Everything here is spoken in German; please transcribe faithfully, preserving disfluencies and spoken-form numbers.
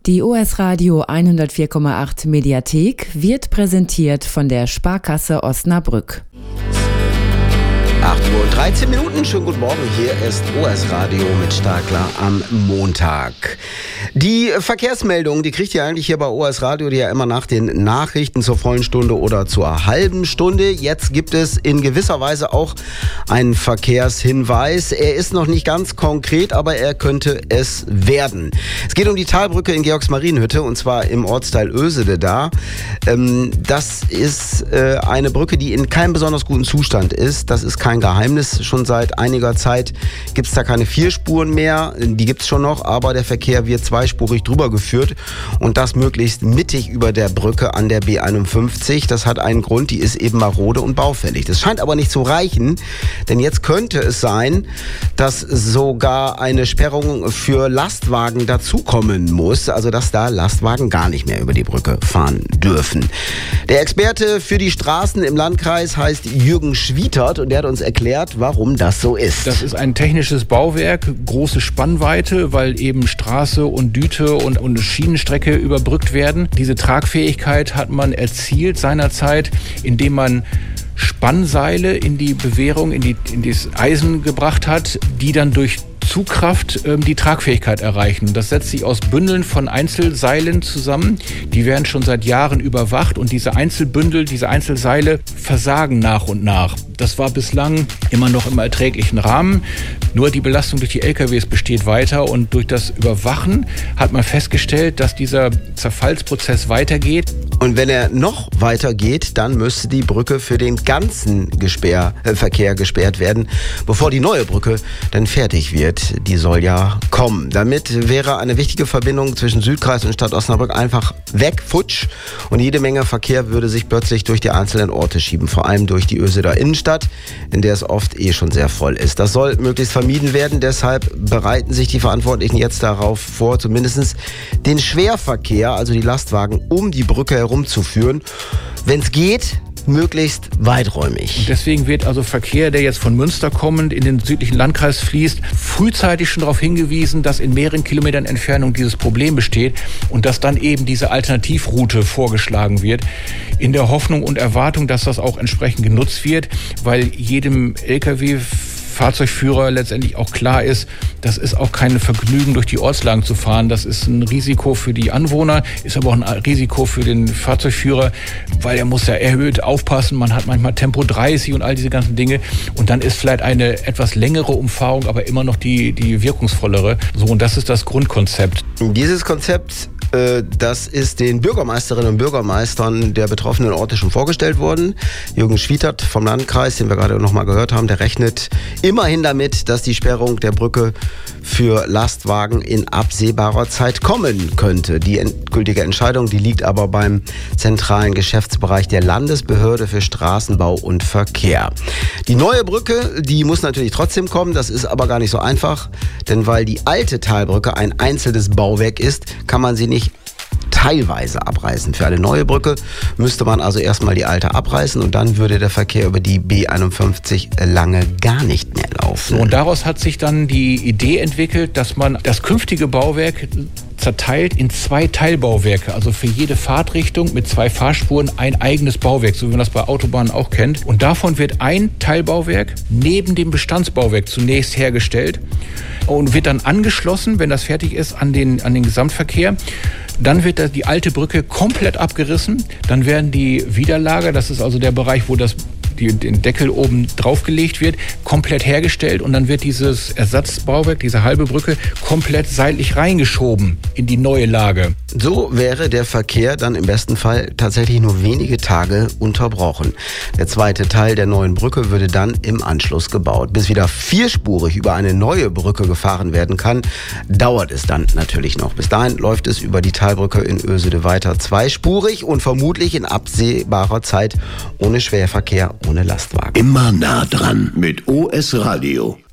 Die O S Radio hundertvier Komma acht Mediathek wird präsentiert von der Sparkasse Osnabrück. acht Uhr und dreizehn Minuten, schönen guten Morgen, hier ist O S Radio mit Starkler am Montag. Die Verkehrsmeldung, die kriegt ihr eigentlich hier bei O S Radio, die ja immer nach den Nachrichten zur vollen Stunde oder zur halben Stunde. Jetzt gibt es in gewisser Weise auch einen Verkehrshinweis. Er ist noch nicht ganz konkret, aber er könnte es werden. Es geht um die Talbrücke in Georgsmarienhütte und zwar im Ortsteil Oesede da. Ähm, das ist äh, eine Brücke, die in keinem besonders guten Zustand ist. Das ist kein Geheimnis. Schon seit einiger Zeit gibt es da keine vier Spuren mehr. Die gibt es schon noch, aber der Verkehr wird zweispurig drüber geführt und das möglichst mittig über der Brücke an der B einundfünfzig. Das hat einen Grund, die ist eben marode und baufällig. Das scheint aber nicht zu reichen, denn jetzt könnte es sein, dass sogar eine Sperrung für Lastwagen dazukommen muss, also dass da Lastwagen gar nicht mehr über die Brücke fahren dürfen. Der Experte für die Straßen im Landkreis heißt Jürgen Schwietert und der hat uns erklärt, warum das so ist. Das ist ein technisches Bauwerk, große Spannweite, weil eben Straße und Düte und, und Schienenstrecke überbrückt werden. Diese Tragfähigkeit hat man erzielt seinerzeit, indem man Spannseile in die Bewehrung, in, die, in das Eisen gebracht hat, die dann durch Zugkraft ähm, die Tragfähigkeit erreichen. Das setzt sich aus Bündeln von Einzelseilen zusammen. Die werden schon seit Jahren überwacht und diese Einzelbündel, diese Einzelseile versagen nach und nach. Das war bislang immer noch im erträglichen Rahmen. Nur die Belastung durch die L K Ws besteht weiter und durch das Überwachen hat man festgestellt, dass dieser Zerfallsprozess weitergeht. Und wenn er noch weitergeht, dann müsste die Brücke für den ganzen Gesperr, äh, Verkehr gesperrt werden, bevor die neue Brücke dann fertig wird. Die soll ja kommen. Damit wäre eine wichtige Verbindung zwischen Südkreis und Stadt Osnabrück einfach weg, futsch. Und jede Menge Verkehr würde sich plötzlich durch die einzelnen Orte schieben, vor allem durch die Oeseder Innenstadt, in der es oft eh schon sehr voll ist. Das soll möglichst vermieden werden. Deshalb bereiten sich die Verantwortlichen jetzt darauf vor, zumindest den Schwerverkehr, also die Lastwagen, um die Brücke herumzuführen. Wenn es geht, möglichst weiträumig. Und deswegen wird also Verkehr, der jetzt von Münster kommend in den südlichen Landkreis fließt, frühzeitig schon darauf hingewiesen, dass in mehreren Kilometern Entfernung dieses Problem besteht und dass dann eben diese Alternativroute vorgeschlagen wird, in der Hoffnung und Erwartung, dass das auch entsprechend genutzt wird, weil jedem L K W Fahrzeugführer letztendlich auch klar ist, das ist auch kein Vergnügen, durch die Ortslagen zu fahren. Das ist ein Risiko für die Anwohner, ist aber auch ein Risiko für den Fahrzeugführer, weil er muss ja erhöht aufpassen. Man hat manchmal Tempo dreißig und all diese ganzen Dinge. Und dann ist vielleicht eine etwas längere Umfahrung, aber immer noch die, die wirkungsvollere. So, und das ist das Grundkonzept. Dieses Konzept, das ist den Bürgermeisterinnen und Bürgermeistern der betroffenen Orte schon vorgestellt worden. Jürgen Schwietert vom Landkreis, den wir gerade noch mal gehört haben, der rechnet immerhin damit, dass die Sperrung der Brücke für Lastwagen in absehbarer Zeit kommen könnte. Die endgültige Entscheidung, die liegt aber beim zentralen Geschäftsbereich der Landesbehörde für Straßenbau und Verkehr. Die neue Brücke, die muss natürlich trotzdem kommen, das ist aber gar nicht so einfach, denn weil die alte Talbrücke ein einzelnes Bauwerk ist, kann man sie nicht teilweise abreißen. Für eine neue Brücke müsste man also erstmal die alte abreißen und dann würde der Verkehr über die B einundfünfzig lange gar nicht mehr laufen. So, und daraus hat sich dann die Idee entwickelt, dass man das künftige Bauwerk zerteilt in zwei Teilbauwerke, also für jede Fahrtrichtung mit zwei Fahrspuren ein eigenes Bauwerk, so wie man das bei Autobahnen auch kennt. Und davon wird ein Teilbauwerk neben dem Bestandsbauwerk zunächst hergestellt und wird dann angeschlossen, wenn das fertig ist, an den, an den Gesamtverkehr. Dann wird die alte Brücke komplett abgerissen. Dann werden die Widerlager, das ist also der Bereich, wo das die, den Deckel oben draufgelegt wird, komplett hergestellt und dann wird dieses Ersatzbauwerk, diese halbe Brücke, komplett seitlich reingeschoben in die neue Lage. So wäre der Verkehr dann im besten Fall tatsächlich nur wenige Tage unterbrochen. Der zweite Teil der neuen Brücke würde dann im Anschluss gebaut. Bis wieder vierspurig über eine neue Brücke gefahren werden kann, dauert es dann natürlich noch. Bis dahin läuft es über die Talbrücke in Oesede weiter zweispurig und vermutlich in absehbarer Zeit ohne Schwerverkehr, ohne Lastwagen. Immer nah dran mit O S Radio.